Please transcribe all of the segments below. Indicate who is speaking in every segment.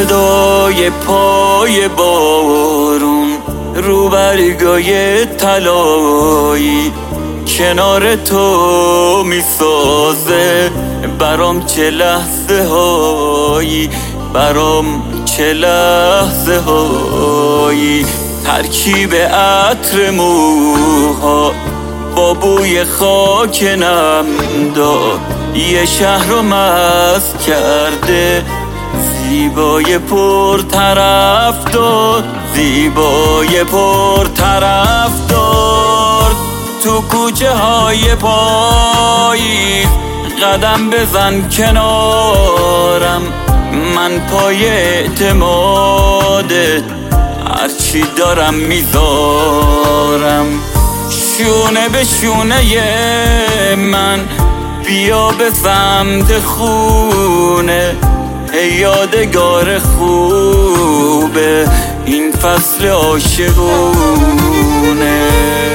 Speaker 1: صدای پای بارون رو برگای طلایی کنار تو میسازه برام چه لحظه هایی، برام چه لحظه هایی. ترکیب عطر موها با بوی خاک نمدار یه شهر رو مست کرده، زیبای پر طرفدار، زیبای پر طرفدار. تو کوچه های پاییز قدم بزن کنارم، من پای اعتمادت هرچی دارم میذارم. شونه به شونه من بیا به سمت خونه، یادگار خوبه این فصل عاشقونه.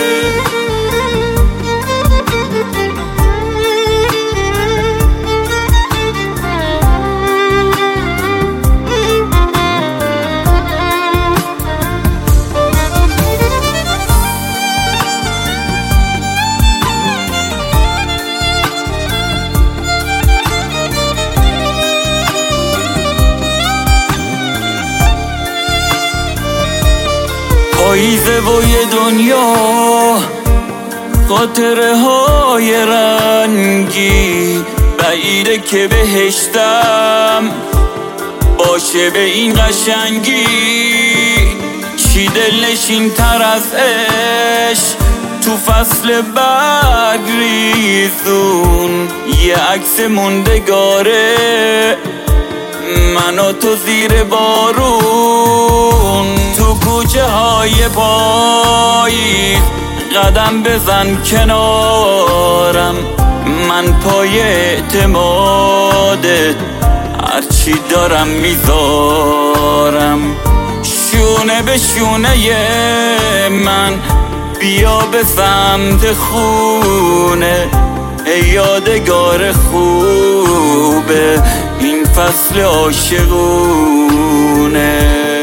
Speaker 1: پاییزه و یه دنیا خاطره های رنگی، بعیده که بهشتم باشه به این قشنگی. چی دلنشین تر از عشق تو فصل برگریزون، یه عکس موندگاره من و تو زیر بارون. تو کوچه های پاییز قدم بزن کنارم، من پای اعتمادت هرچی دارم میذارم. شونه به شونه من بیا به سمت خونه، یادگار خوبه این فصل عاشقونه.